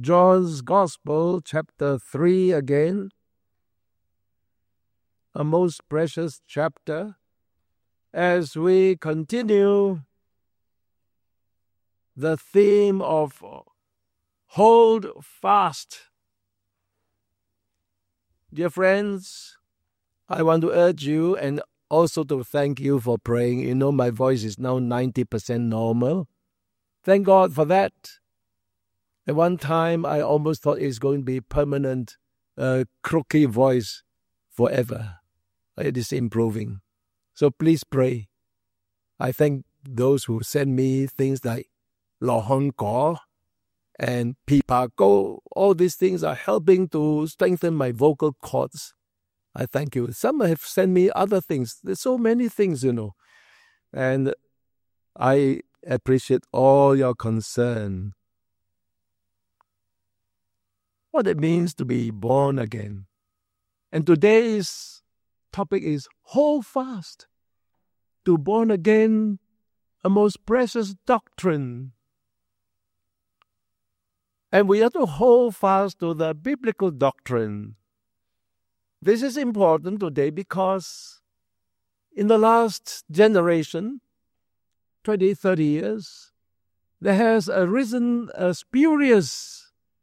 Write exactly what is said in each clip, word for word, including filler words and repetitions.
John's Gospel, chapter three again, a most precious chapter, as we continue the theme of hold fast. Dear friends, I want to urge you and also to thank you for praying. You know, my voice is now ninety percent normal. Thank God for that. At one time, I almost thought it's going to be permanent, uh, croaky voice forever. It is improving. So please pray. I thank those who send me things like Lo Hong Ko and Pipa Go. All these things are helping to strengthen my vocal cords. I thank you. Some have sent me other things. There's so many things, you know. And I appreciate all your concern. What it means to be born again. And today's topic is hold fast. To born again, a most precious doctrine. And we have to hold fast to the biblical doctrine. This is important today because in the last generation, twenty, thirty years, there has arisen a spurious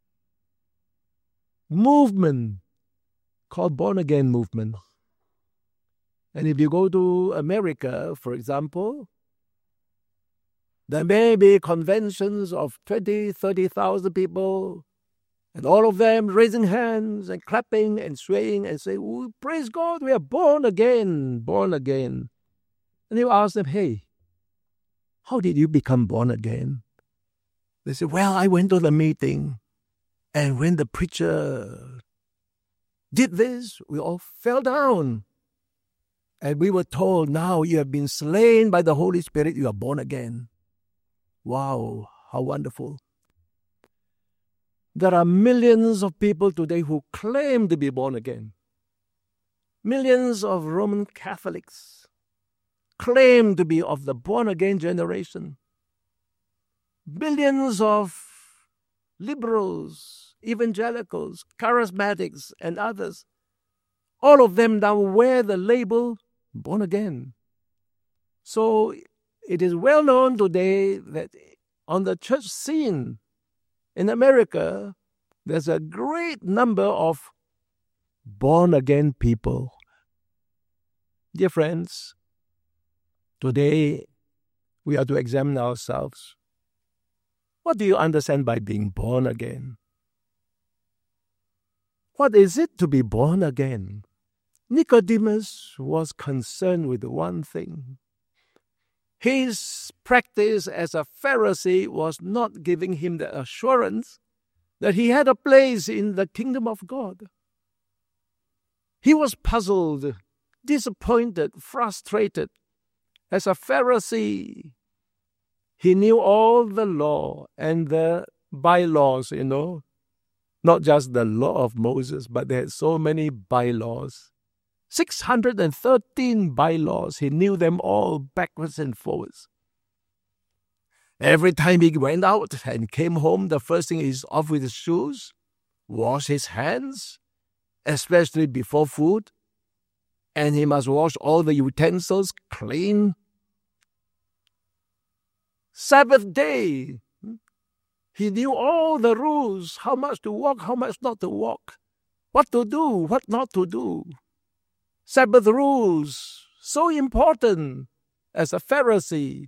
movement called born-again movement. And if you go to America, for example, there may be conventions of twenty, thirty thousand people, and all of them raising hands and clapping and swaying and saying, oh, praise God, we are born again, born again. And you ask them, hey, how did you become born again? They say, well, I went to the meeting, and when the preacher did this, we all fell down. And we were told, now you have been slain by the Holy Spirit, you are born again. Wow, how wonderful. There are millions of people today who claim to be born again. Millions of Roman Catholics claim to be of the born-again generation. Billions of liberals, evangelicals, charismatics, and others, all of them now wear the label born again. So it is well known today that on the church scene in America, there's a great number of born-again people. Dear friends, today we are to examine ourselves. What do you understand by being born again? What is it to be born again? Nicodemus was concerned with one thing. His practice as a Pharisee was not giving him the assurance that he had a place in the kingdom of God. He was puzzled, disappointed, frustrated. As a Pharisee, he knew all the law and the bylaws, you know, not just the law of Moses, but there are so many bylaws. six hundred thirteen bylaws. He knew them all backwards and forwards. Every time he went out and came home, the first thing is off with his shoes, wash his hands, especially before food, and he must wash all the utensils clean. Sabbath day, he knew all the rules, how much to walk, how much not to walk, what to do, what not to do. Sabbath rules, so important as a Pharisee.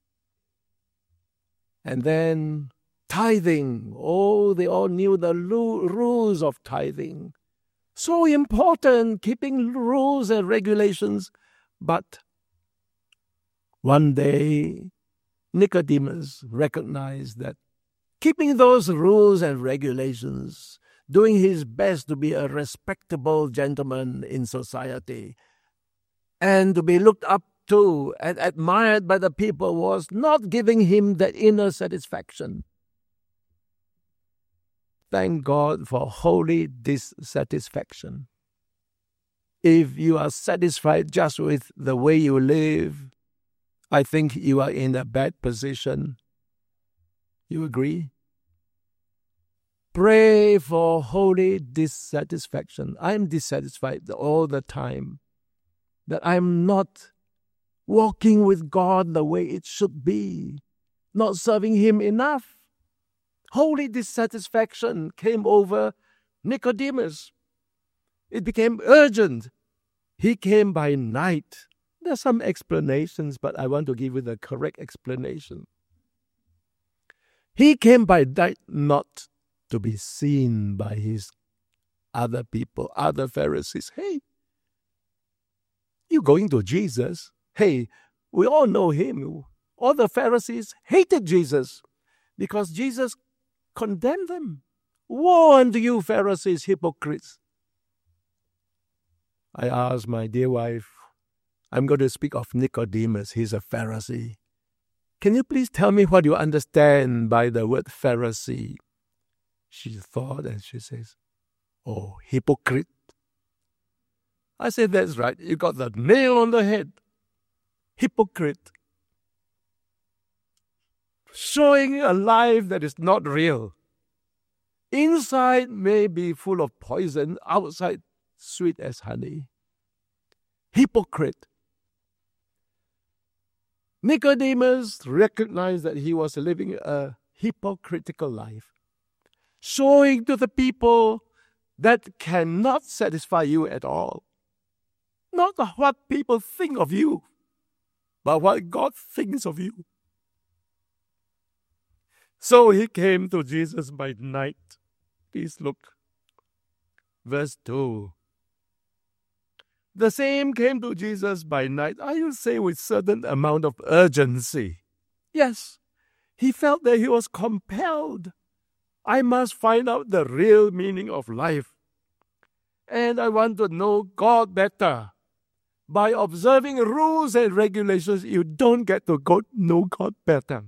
And then tithing. Oh, they all knew the rules of tithing. So important, keeping rules and regulations. But one day, Nicodemus recognized that keeping those rules and regulations, doing his best to be a respectable gentleman in society, and to be looked up to and admired by the people was not giving him that inner satisfaction. Thank God for holy dissatisfaction. If you are satisfied just with the way you live, I think you are in a bad position. You agree? pray for holy dissatisfaction. I'm dissatisfied all the time, that I'm not walking with God the way it should be, not serving Him enough. Holy dissatisfaction came over Nicodemus. It became urgent. He came by night. There are some explanations, but I want to give you the correct explanation. He came by night not to be seen by his other people, other Pharisees. Hey, you going to Jesus? Hey, we all know him. All the Pharisees hated Jesus because Jesus condemned them. Woe unto you, Pharisees, hypocrites. I asked my dear wife, I'm going to speak of Nicodemus. He's a Pharisee. Can you please tell me what you understand by the word Pharisee? She thought and she says, oh, hypocrite. I said, that's right. You got the nail on the head. Hypocrite. Showing a life that is not real. Inside may be full of poison, outside sweet as honey. Hypocrite. Nicodemus recognized that he was living a hypocritical life, showing to the people that cannot satisfy you at all. Not what people think of you, but what God thinks of you. So he came to Jesus by night. Please look. Verse two. The same came to Jesus by night, I will say with certain amount of urgency. Yes, he felt that he was compelled. I must find out the real meaning of life. And I want to know God better. By observing rules and regulations, you don't get to go know God better.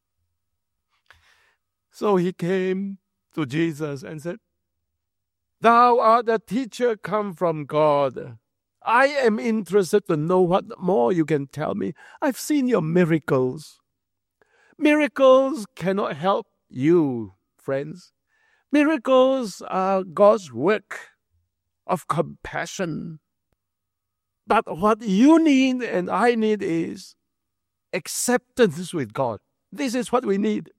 So he came to Jesus and said, Thou art a teacher come from God. I am interested to know what more you can tell me. I've seen your miracles. Miracles cannot help you, friends. Miracles are God's work of compassion. But what you need and I need is acceptance with God. This is what we need.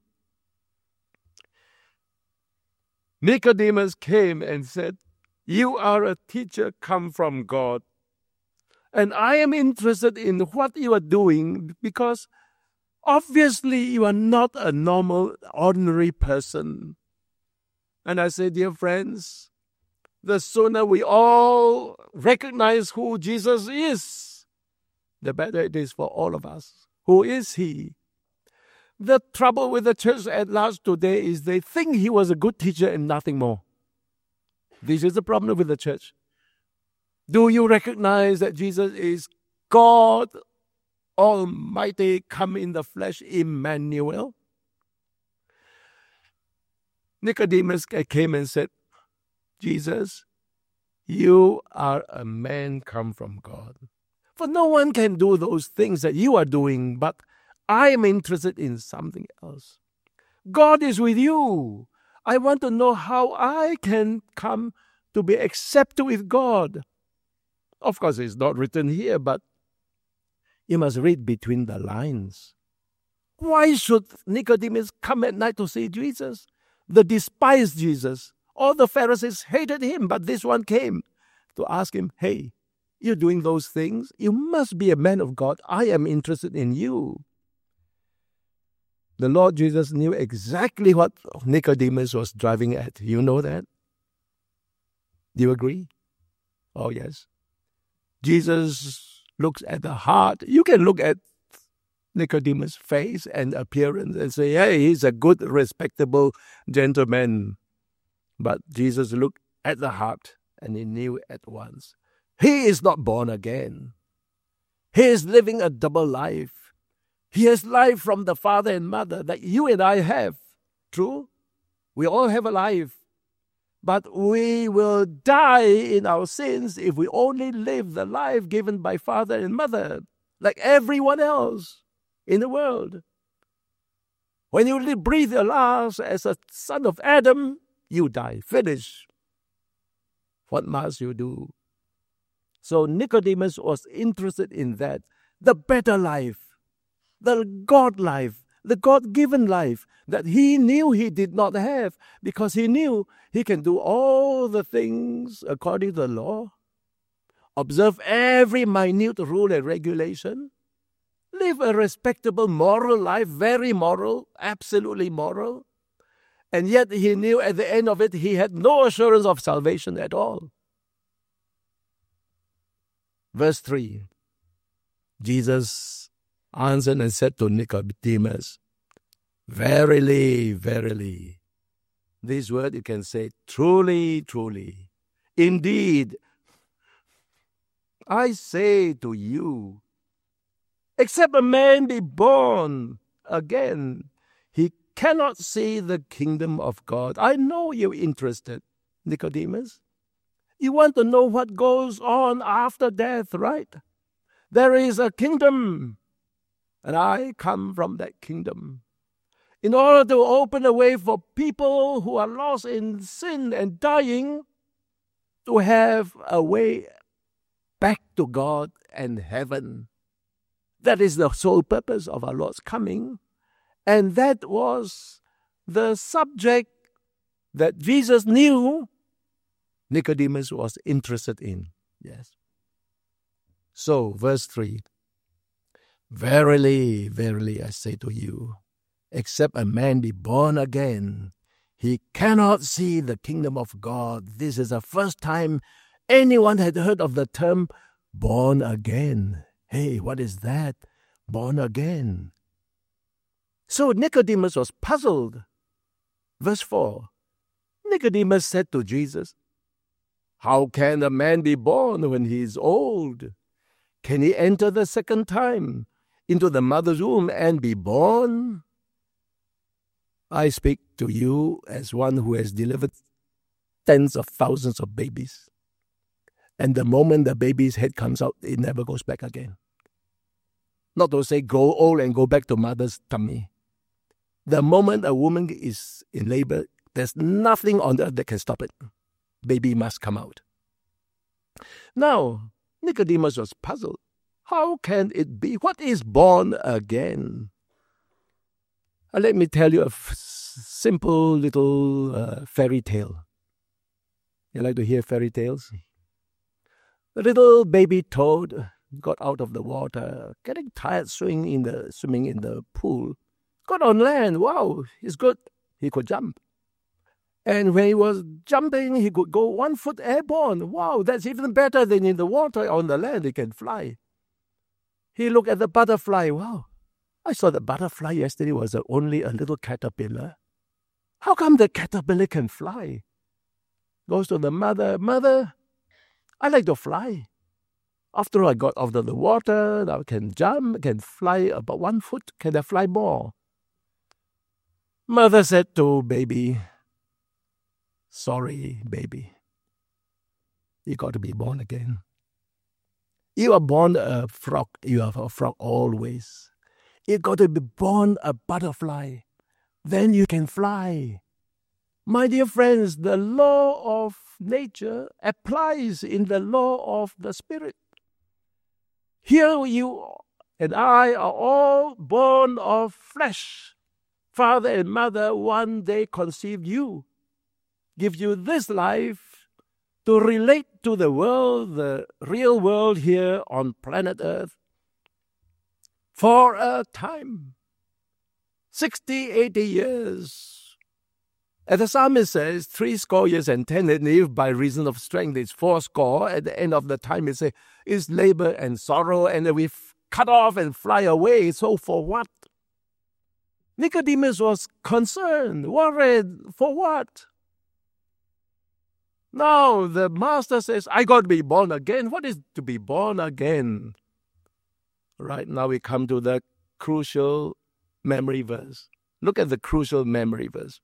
Nicodemus came and said, You are a teacher come from God. And I am interested in what you are doing because obviously you are not a normal, ordinary person. And I say, dear friends, the sooner we all recognize who Jesus is, the better it is for all of us. Who is he? The trouble with the church at large today is they think he was a good teacher and nothing more. This is the problem with the church. Do you recognize that Jesus is God Almighty come in the flesh, Emmanuel? Nicodemus came and said, Jesus, you are a man come from God. For no one can do those things that you are doing, but I am interested in something else. God is with you. I want to know how I can come to be accepted with God. Of course, it's not written here, but you must read between the lines. Why should Nicodemus come at night to see Jesus? The despised Jesus. All the Pharisees hated him, but this one came to ask him, hey, you're doing those things? You must be a man of God. I am interested in you. The Lord Jesus knew exactly what Nicodemus was driving at. You know that? Do you agree? Oh, yes. Jesus looks at the heart. You can look at Nicodemus' face and appearance and say, hey, he's a good, respectable gentleman. But Jesus looked at the heart and he knew at once. He is not born again. He is living a double life. He has life from the father and mother that you and I have. True? We all have a life. But we will die in our sins if we only live the life given by father and mother, like everyone else in the world. When you breathe your last as a son of Adam, You die. Finish. What must you do? So Nicodemus was interested in that. The better life. The God life. The God-given life that he knew he did not have, because he knew he can do all the things according to the law, observe every minute rule and regulation, live a respectable moral life, very moral, absolutely moral, and yet he knew at the end of it he had no assurance of salvation at all. Verse three, Jesus answered and said to Nicodemus, verily, verily. This word you can say, truly, truly. Indeed, I say to you, except a man be born again, he cannot see the kingdom of God. I know you're interested, Nicodemus. You want to know what goes on after death, right? There is a kingdom. And I come from that kingdom in order to open a way for people who are lost in sin and dying to have a way back to God and heaven. That is the sole purpose of our Lord's coming. And that was the subject that Jesus knew Nicodemus was interested in. Yes. So, verse three. Verily, verily, I say to you, except a man be born again, he cannot see the kingdom of God. This is the first time anyone had heard of the term born again. Hey, what is that? Born again. So Nicodemus was puzzled. Verse four, Nicodemus said to Jesus, how can a man be born when he is old? Can he enter the second time into the mother's womb and be born? I speak to you as one who has delivered tens of thousands of babies. And the moment the baby's head comes out, it never goes back again. Not to say grow old and go back to mother's tummy. The moment a woman is in labor, there's nothing on earth that can stop it. Baby must come out. Now, Nicodemus was puzzled. How can it be? What is born again? Uh, let me tell you a f- simple little uh, fairy tale. You like to hear fairy tales? The little baby toad got out of the water, getting tired swimming in the swimming in the pool. Got on land. Wow, he's good. He could jump. And when he was jumping, he could go one foot airborne. Wow, that's even better than in the water. On the land, he can fly. He looked at the butterfly. Wow, I saw the butterfly yesterday was only a little caterpillar. How come the caterpillar can fly? Goes to the mother. Mother, I like to fly. After I got out of the water, I can jump, can fly about one foot. Can I fly more? Mother said to baby, sorry, baby. You got to be born again. You are born a frog. You are a frog always. You got to be born a butterfly. Then you can fly. My dear friends, the law of nature applies in the law of the spirit. Here you and I are all born of flesh. Father and mother one day conceived you, give you this life to relate to the world, the real world here on planet Earth, for a time, sixty, eighty years. As the psalmist says, three score years and ten, and if by reason of strength it's four score, at the end of the time it says, is labor and sorrow, and we cut off and fly away, so for what? Nicodemus was concerned, worried, for what? Now the master says, I got to be born again. What is to be born again? Right now we come to the crucial memory verse. Look at the crucial memory verse.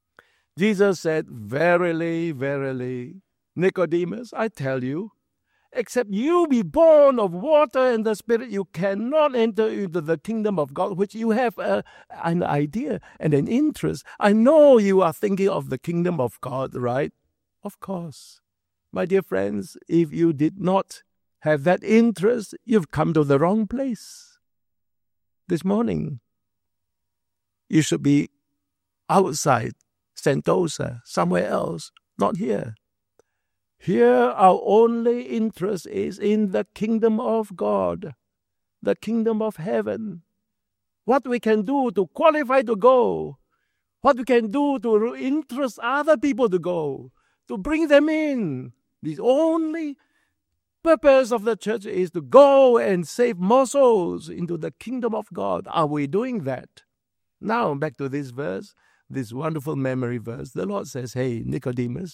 Jesus said, verily, verily, Nicodemus, I tell you, Except you be born of water and the Spirit, you cannot enter into the kingdom of God, which you have a, an idea and an interest. I know you are thinking of the kingdom of God, right? Of course. My dear friends, if you did not have that interest, you've come to the wrong place. This morning, you should be outside Sentosa, somewhere else, not here. Here, our only interest is in the kingdom of God, the kingdom of heaven. What we can do to qualify to go, what we can do to interest other people to go, to bring them in. The only purpose of the church is to go and save more souls into the kingdom of God. Are we doing that? Now, back to this verse, this wonderful memory verse. The Lord says, hey, Nicodemus,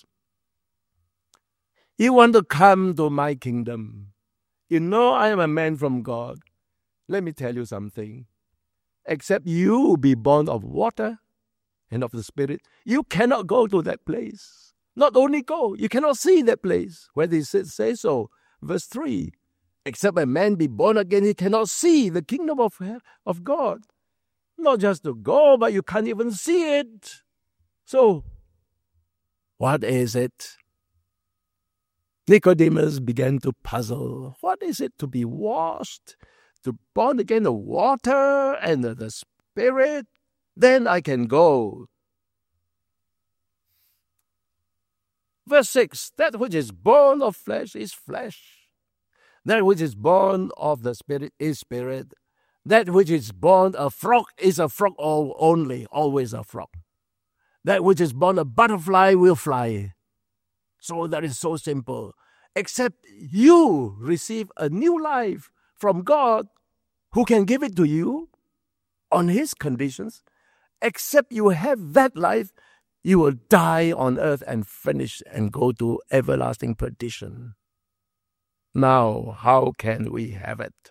you want to come to my kingdom. You know I am a man from God. Let me tell you something. Except you be born of water and of the Spirit, you cannot go to that place. Not only go, you cannot see that place. Where does it say so? Verse three. Except a man be born again, he cannot see the kingdom of, of God. Not just to go, but you can't even see it. So, what is it? Nicodemus began to puzzle. What is it to be washed, to be born again of water and the Spirit? Then I can go. Verse six, that which is born of flesh is flesh. That which is born of the Spirit is spirit. That which is born a frog is a frog only, always a frog. That which is born a butterfly will fly. So that is so simple. Except you receive a new life from God, who can give it to you on His conditions. Except you have that life, you will die on earth and finish and go to everlasting perdition. Now, how can we have it?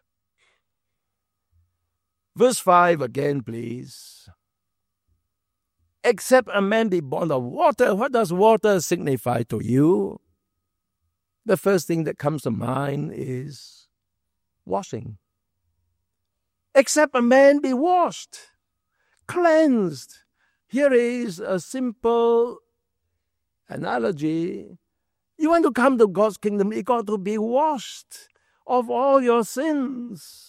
Verse five again, please. Except a man be born of water, what does water signify to you? The first thing that comes to mind is washing. Except a man be washed, cleansed. Here is a simple analogy. You want to come to God's kingdom, you got to be washed of all your sins.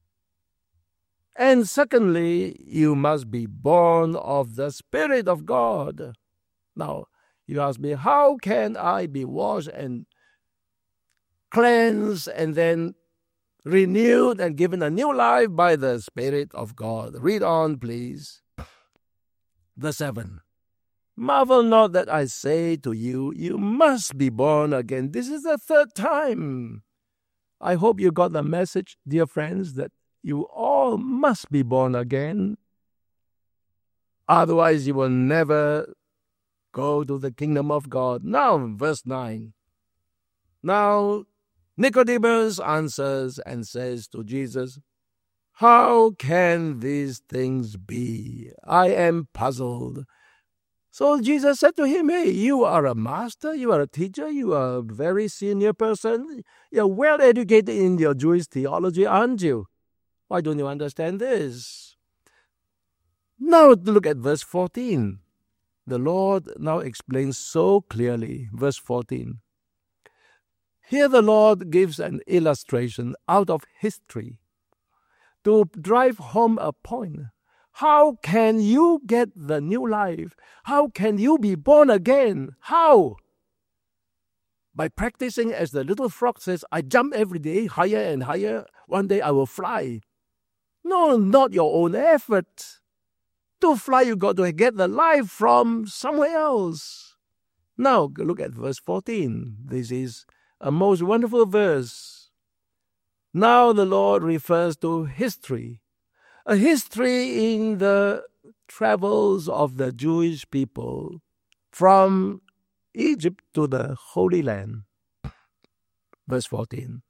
And secondly, you must be born of the Spirit of God. Now, you ask me, how can I be washed and cleansed and then renewed and given a new life by the Spirit of God? Read on, please. Verse seven. Marvel not that I say to you, you must be born again. This is the third time. I hope you got the message, dear friends, that you all must be born again. Otherwise, you will never go to the kingdom of God. Now, verse nine. Now, Nicodemus answers and says to Jesus, how can these things be? I am puzzled. So Jesus said to him, hey, you are a master, you are a teacher, you are a very senior person. You're well educated in your Jewish theology, aren't you? Why don't you understand this? Now look at verse fourteen. The Lord now explains so clearly. Verse fourteen. Here the Lord gives an illustration out of history to drive home a point. How can you get the new life? How can you be born again? How? By practicing, as the little frog says, I jump every day, higher and higher. One day I will fly. No, not your own effort. To fly, you got to get the life from somewhere else. Now, look at verse fourteen. This is a most wonderful verse. Now the Lord refers to history. A history in the travels of the Jewish people from Egypt to the Holy Land. Verse fourteen.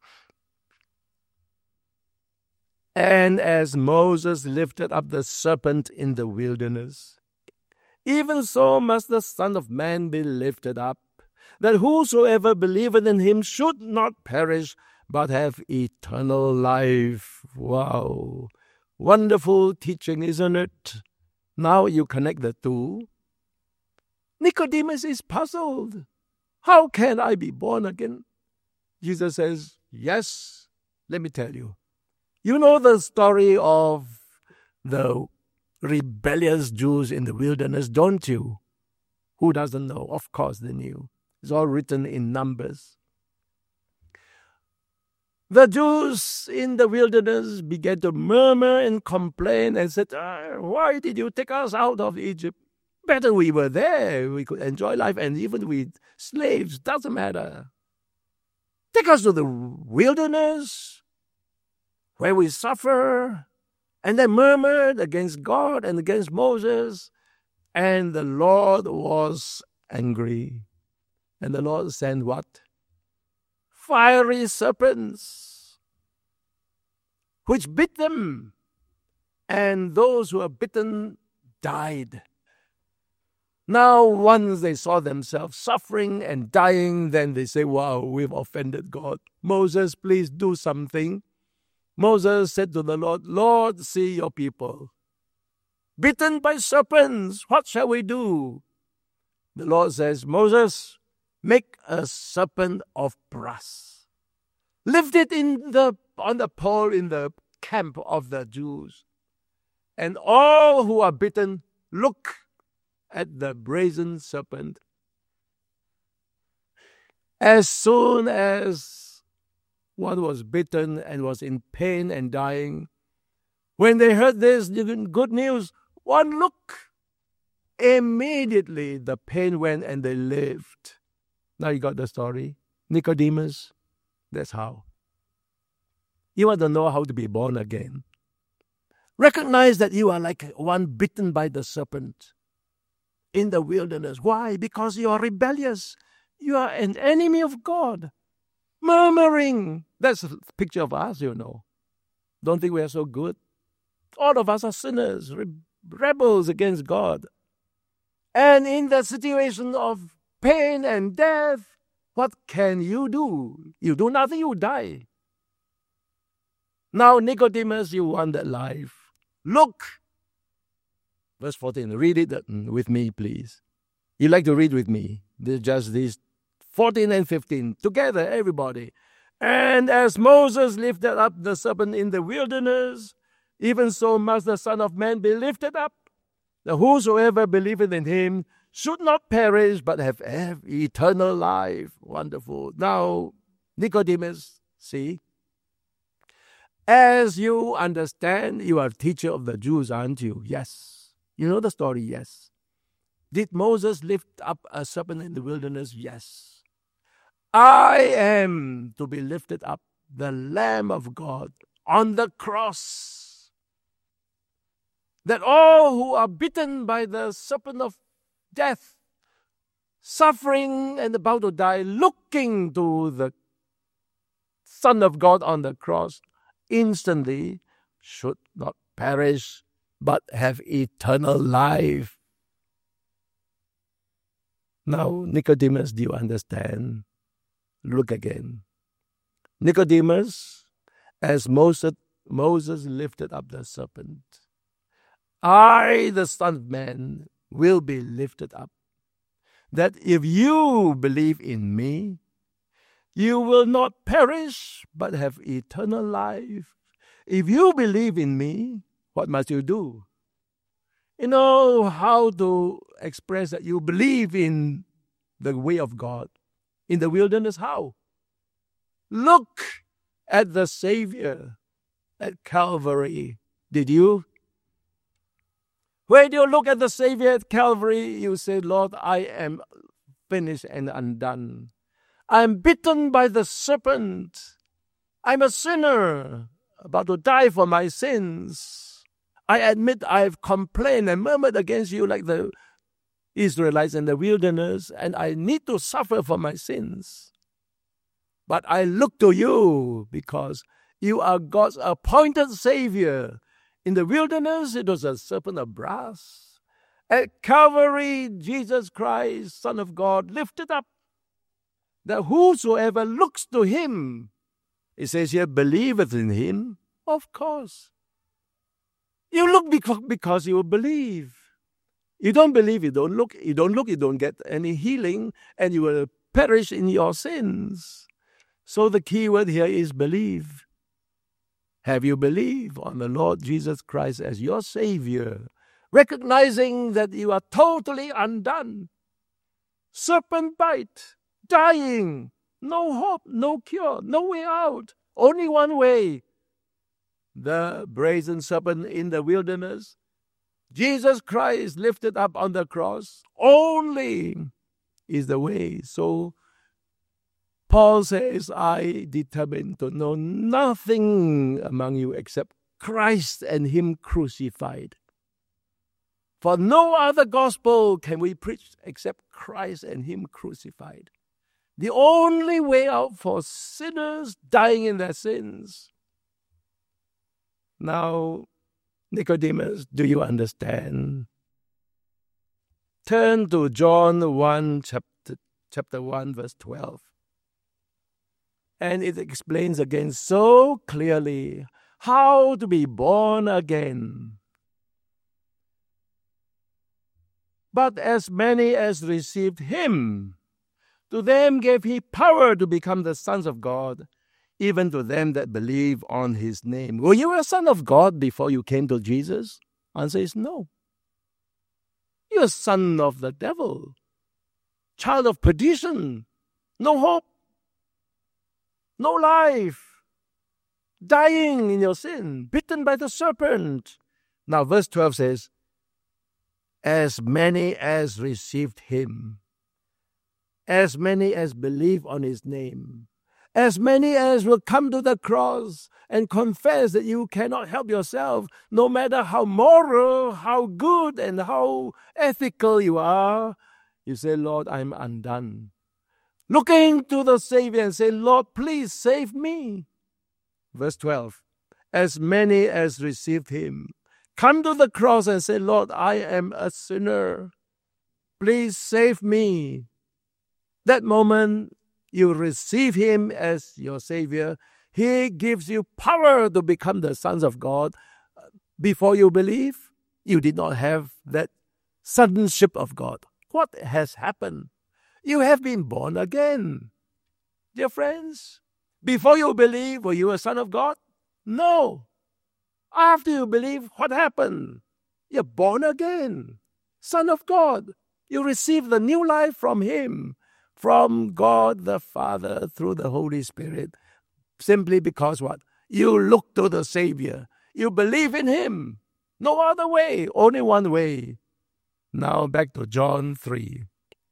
And as Moses lifted up the serpent in the wilderness, even so must the Son of Man be lifted up, that whosoever believeth in him should not perish, but have eternal life. Wow. Wonderful teaching, isn't it? Now you connect the two. Nicodemus is puzzled. How can I be born again? Jesus says, yes, let me tell you. You know the story of the rebellious Jews in the wilderness, don't you? Who doesn't know? Of course they knew. It's all written in Numbers. The Jews in the wilderness began to murmur and complain and said, ah, why did you take us out of Egypt? Better we were there. We could enjoy life, and even with slaves, doesn't matter. Take us to the wilderness where we suffer. And they murmured against God and against Moses. And the Lord was angry. And the Lord sent what? Fiery serpents, which bit them. And those who were bitten died. Now, once they saw themselves suffering and dying, then they say, wow, we've offended God. Moses, please do something. Moses said to the Lord, Lord, see your people bitten by serpents. What shall we do? The Lord says, Moses, make a serpent of brass. Lift it in the on the pole in the camp of the Jews. And all who are bitten, look at the brazen serpent. As soon as one was bitten and was in pain and dying, when they heard this good news, one look, immediately the pain went and they lived. Now you got the story. Nicodemus, that's how. You want to know how to be born again. Recognize that you are like one bitten by the serpent in the wilderness. Why? Because you are rebellious. You are an enemy of God. Murmuring. That's a picture of us, you know. Don't think we are so good. All of us are sinners, re- rebels against God. And in the situation of pain and death, what can you do? You do nothing, you die. Now, Nicodemus, you want that life. Look. Verse fourteen, read it with me, please. You like to read with me. There's just these fourteen and fifteen. Together, everybody. And as Moses lifted up the serpent in the wilderness, even so must the Son of Man be lifted up, that whosoever believeth in him should not perish, but have eternal life. Wonderful. Now, Nicodemus, see, as you understand, you are a teacher of the Jews, aren't you? Yes. You know the story, yes. Did Moses lift up a serpent in the wilderness? Yes. I am to be lifted up, the Lamb of God, on the cross, that all who are bitten by the serpent of death, suffering and about to die, looking to the Son of God on the cross, instantly should not perish, but have eternal life. Now, Nicodemus, do you understand? Look again. Nicodemus, as Moses, Moses lifted up the serpent, I, the Son of Man, will be lifted up, that if you believe in me, you will not perish, but have eternal life. If you believe in me, what must you do? You know how to express that you believe in the way of God. In the wilderness, how? Look at the Savior at Calvary. Did you? When you look at the Savior at Calvary, you say, Lord, I am finished and undone. I am bitten by the serpent. I'm a sinner, about to die for my sins. I admit I've complained and murmured against you like the Israelites in the wilderness, and I need to suffer for my sins. But I look to you because you are God's appointed Savior. In the wilderness, it was a serpent of brass. At Calvary, Jesus Christ, Son of God, lifted up that whosoever looks to him, it says here, believeth in him, of course. You look because you believe. You don't believe, you don't look. You don't look, you don't get any healing, and you will perish in your sins. So the key word here is believe. Have you believed on the Lord Jesus Christ as your Savior, recognizing that you are totally undone? Serpent bite, dying, no hope, no cure, no way out, only one way. The brazen serpent in the wilderness, Jesus Christ lifted up on the cross, only is the way. So Paul says, I determined to know nothing among you except Christ and him crucified. For no other gospel can we preach except Christ and him crucified. The only way out for sinners dying in their sins. Now, Nicodemus, do you understand? Turn to John one, chapter, chapter one, verse twelve. And it explains again so clearly how to be born again. But as many as received him, to them gave he power to become the sons of God, even to them that believe on his name. Were you a son of God before you came to Jesus? Answer is no. You're a son of the devil, child of perdition, no hope, no life, dying in your sin, bitten by the serpent. Now verse twelve says, as many as received him, as many as believe on his name, as many as will come to the cross and confess that you cannot help yourself, no matter how moral, how good, and how ethical you are, you say, Lord, I'm undone. Looking to the Savior and say, Lord, please save me. Verse twelve, as many as received him, come to the cross and say, Lord, I am a sinner. Please save me. That moment, you receive him as your Savior. He gives you power to become the sons of God. Before you believe, you did not have that sonship of God. What has happened? You have been born again. Dear friends, before you believe, were you a son of God? No. After you believe, what happened? You're born again. Son of God. You receive the new life from him, from God the Father through the Holy Spirit. Simply because what? You look to the Savior. You believe in him. No other way, only one way. Now back to John three.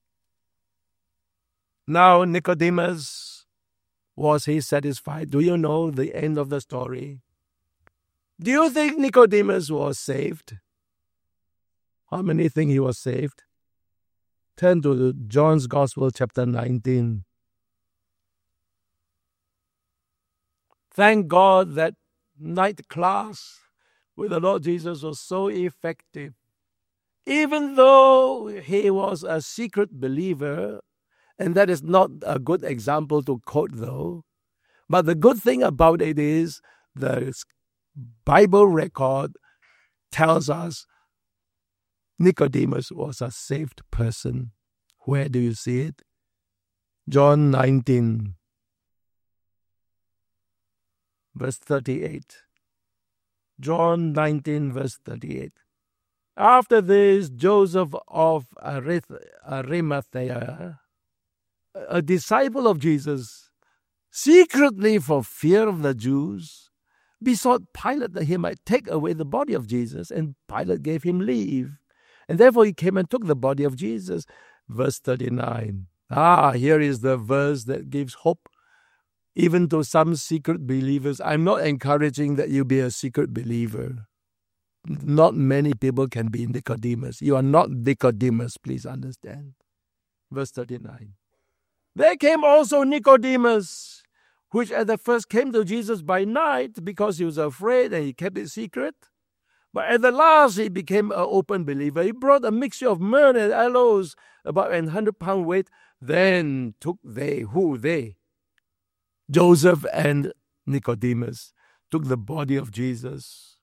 Now Nicodemus, was he satisfied? Do you know the end of the story? Do you think Nicodemus was saved? How many think he was saved? Turn to John's Gospel, chapter nineteen. Thank God that night class with the Lord Jesus was so effective. Even though he was a secret believer, and that is not a good example to quote though, but the good thing about it is the Bible record tells us Nicodemus was a saved person. Where do you see it? John nineteen, verse thirty-eight. John nineteen, verse thirty-eight. After this, Joseph of Arimathea, a disciple of Jesus, secretly for fear of the Jews, besought Pilate that he might take away the body of Jesus, and Pilate gave him leave. And therefore he came and took the body of Jesus. Verse thirty-nine. Ah, here is the verse that gives hope even to some secret believers. I'm not encouraging that you be a secret believer. Not many people can be Nicodemus. You are not Nicodemus, please understand. Verse thirty-nine. There came also Nicodemus, which at the first came to Jesus by night because he was afraid and he kept it secret. But at the last, he became an open believer. He brought a mixture of myrrh and aloes, about an hundred pound weight. Then took they, who they? Joseph and Nicodemus took the body of Jesus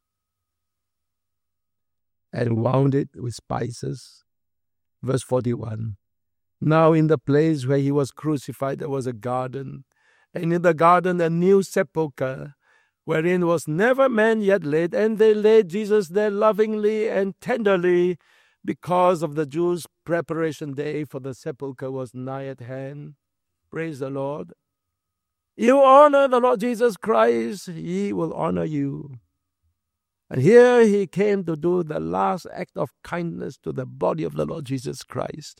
and wound it with spices. Verse forty-one. Now in the place where he was crucified there was a garden, and in the garden a new sepulchre, wherein was never man yet laid, and they laid Jesus there lovingly and tenderly, because of the Jews' preparation day, for the sepulchre was nigh at hand. Praise the Lord. You honor the Lord Jesus Christ, he will honor you. And here he came to do the last act of kindness to the body of the Lord Jesus Christ.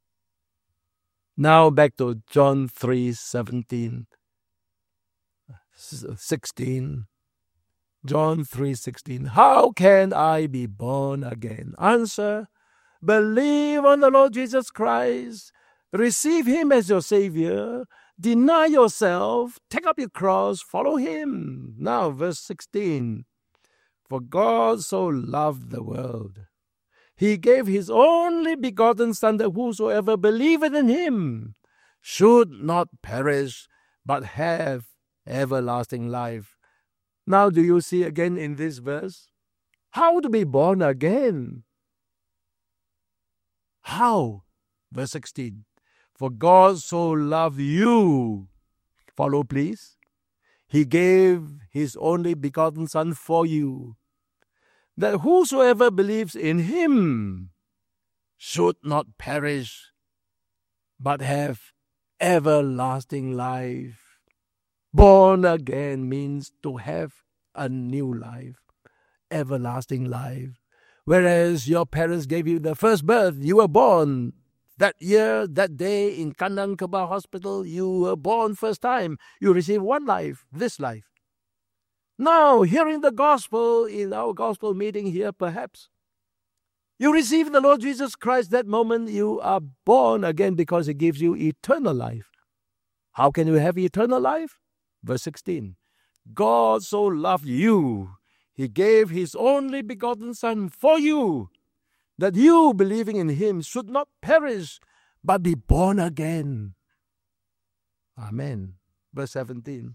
Now back to John three seventeen, sixteen. John three sixteen. How can I be born again? Answer, believe on the Lord Jesus Christ, receive him as your Savior, deny yourself, take up your cross, follow him. Now verse sixteen. For God so loved the world, he gave his only begotten Son, that whosoever believeth in him should not perish, but have everlasting life. Now do you see again in this verse? How to be born again? How? Verse sixteen. For God so loved you. Follow please. He gave his only begotten Son for you, that whosoever believes in him should not perish, but have everlasting life. Born again means to have a new life, everlasting life. Whereas your parents gave you the first birth, you were born. That year, that day in Kandang Kebal Hospital, you were born first time. You received one life, this life. Now, hearing the gospel in our gospel meeting here, perhaps, you receive the Lord Jesus Christ. That moment you are born again, because he gives you eternal life. How can you have eternal life? Verse sixteen. God so loved you, he gave his only begotten Son for you, that you, believing in him, should not perish, but be born again. Amen. Verse seventeen.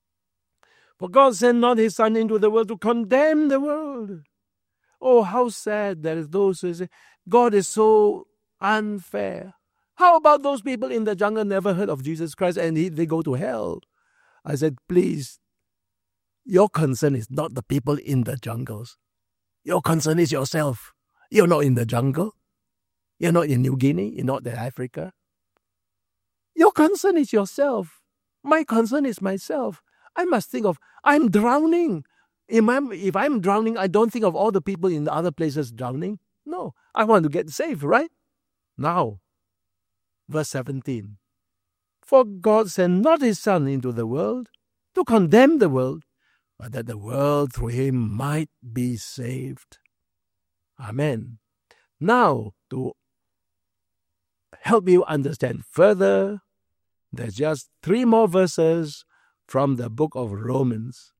For God sent not his Son into the world to condemn the world. Oh, how sad there is those who say, God is so unfair. How about those people in the jungle never heard of Jesus Christ and he, they go to hell? I said, please, your concern is not the people in the jungles. Your concern is yourself. You're not in the jungle. You're not in New Guinea. You're not in Africa. Your concern is yourself. My concern is myself. I must think of, I'm drowning. If I'm, if I'm drowning, I don't think of all the people in the other places drowning. No, I want to get saved, right? Now, verse seventeen. For God sent not his Son into the world to condemn the world, but that the world through him might be saved. Amen. Now, to help you understand further, there's just three more verses from the book of Romans.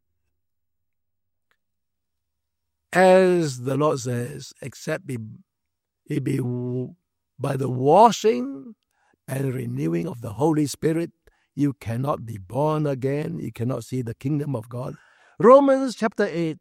As the Lord says, except be, it be by the washing and renewing of the Holy Spirit, you cannot be born again. You cannot see the kingdom of God. Romans chapter eight,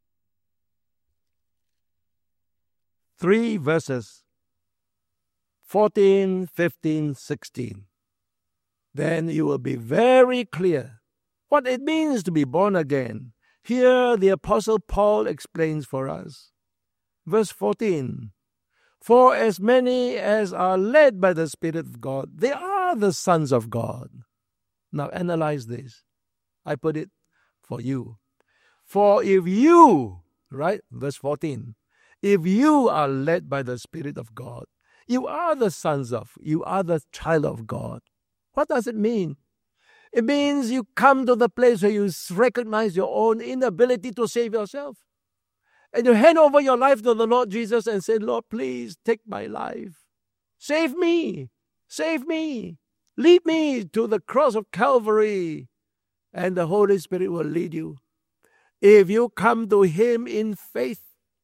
three verses, fourteen, fifteen, sixteen. Then you will be very clear what it means to be born again. Here the Apostle Paul explains for us. Verse fourteen. For as many as are led by the Spirit of God, they are the sons of God. Now analyze this. I put it for you. For if you, right, verse fourteen, if you are led by the Spirit of God, you are the sons of, you are the child of God. What does it mean? It means you come to the place where you recognize your own inability to save yourself. And you hand over your life to the Lord Jesus and say, Lord, please take my life. Save me. Save me. Lead me to the cross of Calvary. And the Holy Spirit will lead you. If you come to him in faith,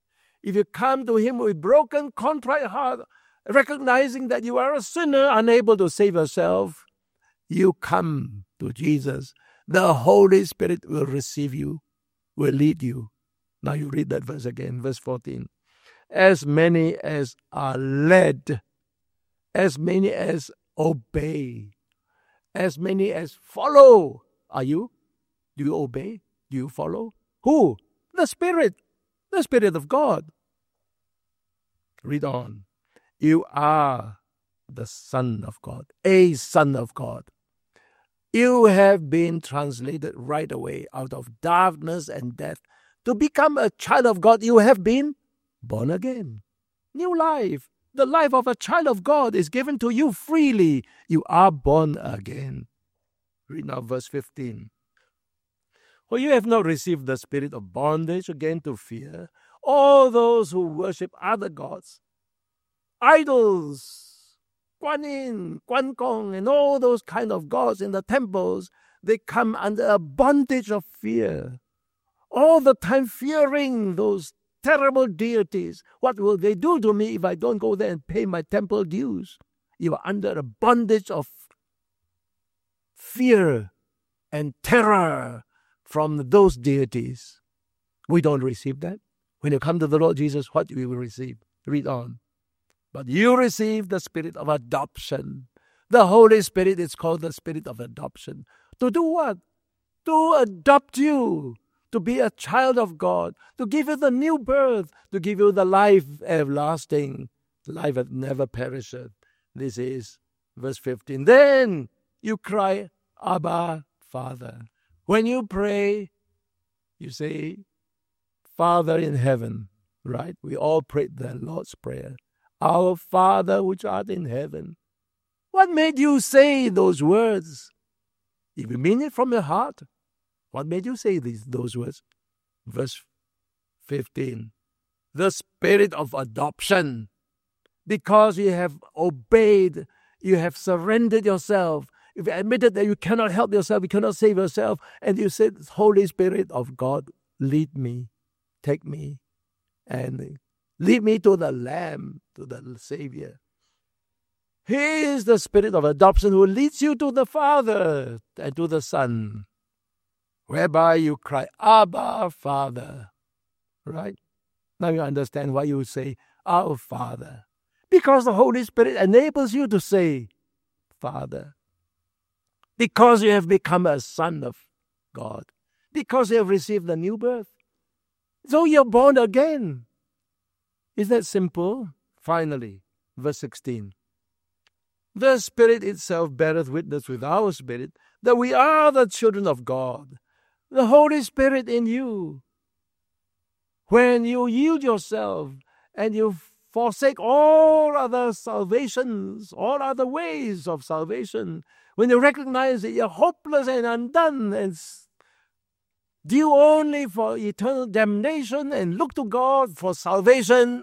If you come to him with broken, contrite heart, recognizing that you are a sinner, unable to save yourself, you come to Jesus. The Holy Spirit will receive you, will lead you. Now you read that verse again, verse fourteen. As many as are led, as many as obey, as many as follow. Are you? Do you obey? Do you follow? Who? The Spirit. The Spirit of God. Read on. You are the Son of God, a Son of God. You have been translated right away out of darkness and death to become a child of God. You have been born again. New life. The life of a child of God is given to you freely. You are born again. Read now verse fifteen. For you have not received the spirit of bondage again to fear. All those who worship other gods, idols, Guan Yin, Guan Gong, and all those kind of gods in the temples, they come under a bondage of fear. All the time fearing those terrible deities. What will they do to me if I don't go there and pay my temple dues? You are under a bondage of fear and terror from those deities. We don't receive that. When you come to the Lord Jesus, what do we will receive? Read on. But you receive the spirit of adoption. The Holy Spirit is called the spirit of adoption. To do what? To adopt you, to be a child of God, to give you the new birth, to give you the life everlasting, life that never perisheth. This is verse fifteen. Then you cry, Abba, Father. When you pray, you say, Father in heaven, right? We all prayed the Lord's Prayer. Our Father which art in heaven. What made you say those words? If you mean it from your heart, what made you say these those words? Verse fifteen. The spirit of adoption. Because you have obeyed, you have surrendered yourself. If you admitted that you cannot help yourself, you cannot save yourself, and you said, Holy Spirit of God, lead me, take me, and lead me to the Lamb, to the Savior. He is the spirit of adoption who leads you to the Father and to the Son, whereby you cry, Abba, Father. Right? Now you understand why you say, Our Father. Because the Holy Spirit enables you to say, Father. Because you have become a son of God. Because you have received the new birth. So you're born again. Is that simple? Finally, verse sixteen. The Spirit itself beareth witness with our spirit that we are the children of God. The Holy Spirit in you. When you yield yourself and you forsake all other salvations, all other ways of salvation, when you recognize that you're hopeless and undone and due only for eternal damnation and look to God for salvation,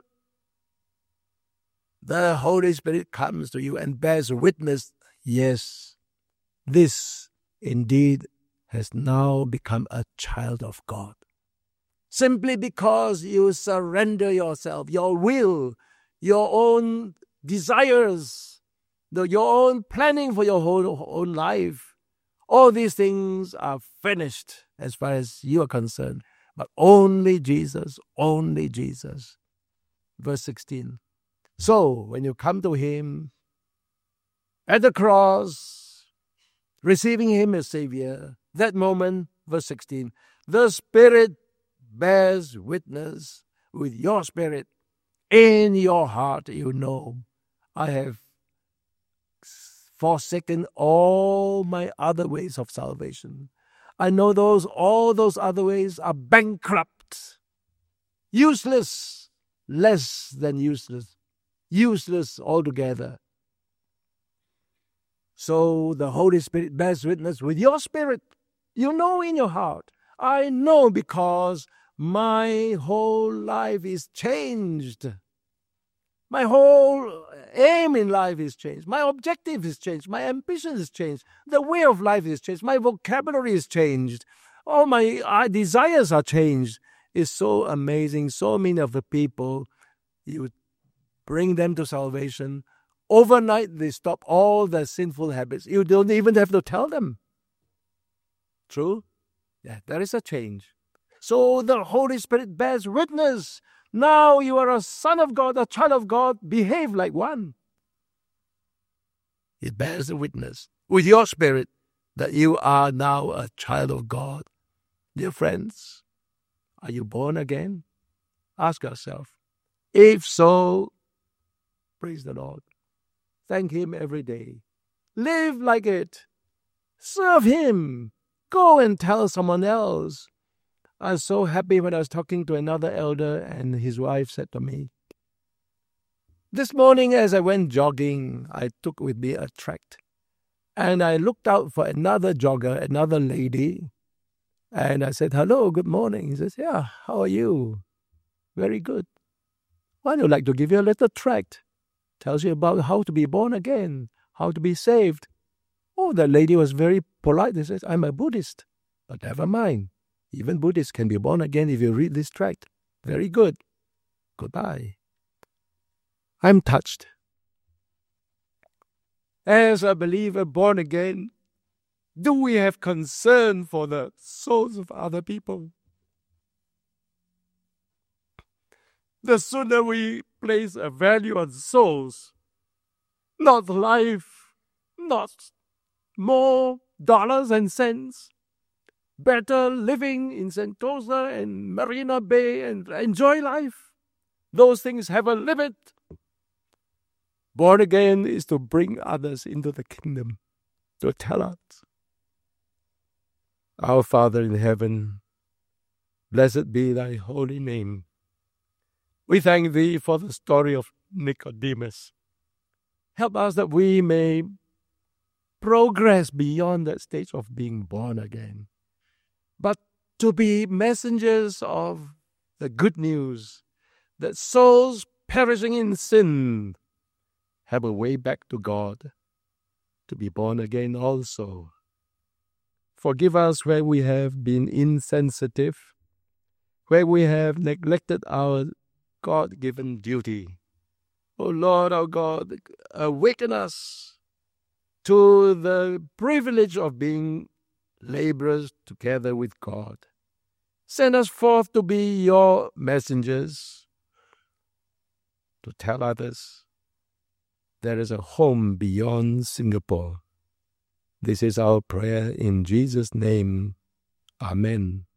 the Holy Spirit comes to you and bears witness, yes, this indeed has now become a child of God. Simply because you surrender yourself, your will, your own desires, the, your own planning for your whole own life. All these things are finished as far as you are concerned. But only Jesus, only Jesus. Verse sixteen. So, when you come to Him at the cross, receiving Him as Savior, that moment, verse sixteen, the Spirit bears witness with your spirit. In your heart, you know, I have forsaken all my other ways of salvation. I know those, all those other ways are bankrupt, useless, less than useless, useless altogether. So the Holy Spirit bears witness with your spirit. You know in your heart. I know because my whole life is changed. My whole aim in life is changed. My objective is changed. My ambition is changed. The way of life is changed. My vocabulary is changed. All my uh, desires are changed. is so amazing. So many of the people, you bring them to salvation. Overnight, they stop all their sinful habits. You don't even have to tell them. True? Yeah, there is a change. So the Holy Spirit bears witness. Now you are a son of God, a child of God. Behave like one. It bears a witness with your spirit that you are now a child of God. Dear friends, are you born again? Ask yourself. If so, praise the Lord. Thank Him every day. Live like it. Serve Him. Go and tell someone else. I was so happy when I was talking to another elder and his wife said to me, this morning as I went jogging, I took with me a tract. And I looked out for another jogger, another lady. And I said, hello, good morning. He says, yeah, how are you? Very good. Well, I'd like to give you a little tract. Tells you about how to be born again, how to be saved. Oh, the lady was very polite. She says, I'm a Buddhist. But never mind. Even Buddhists can be born again if you read this tract. Very good. Goodbye. I'm touched. As a believer born again, do we have concern for the souls of other people? The sooner we place a value on souls, not life, not more dollars and cents, better living in Sentosa and Marina Bay and enjoy life. Those things have a limit. Born again is to bring others into the kingdom, to tell us. Our Father in heaven, blessed be thy holy name. We thank thee for the story of Nicodemus. Help us that we may progress beyond that stage of being born again, but to be messengers of the good news that souls perishing in sin have a way back to God, to be born again also. Forgive us where we have been insensitive, where we have neglected our God-given duty. O Lord, our God, awaken us to the privilege of being laborers together with God. Send us forth to be your messengers, to tell others there is a home beyond Singapore. This is our prayer in Jesus' name. Amen.